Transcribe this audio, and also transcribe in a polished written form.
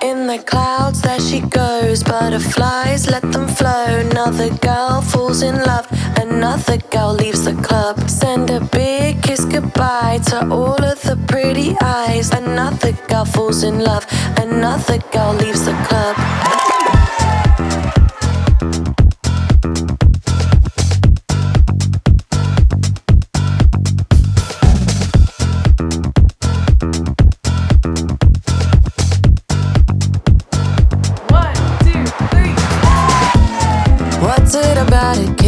In the clouds there she goes, butterflies let them flow. Another girl falls in love, another girl leaves the club. Send a big kiss goodbye to all of the pretty eyes. Another girl falls in love, another girl leaves the club. What's it about it?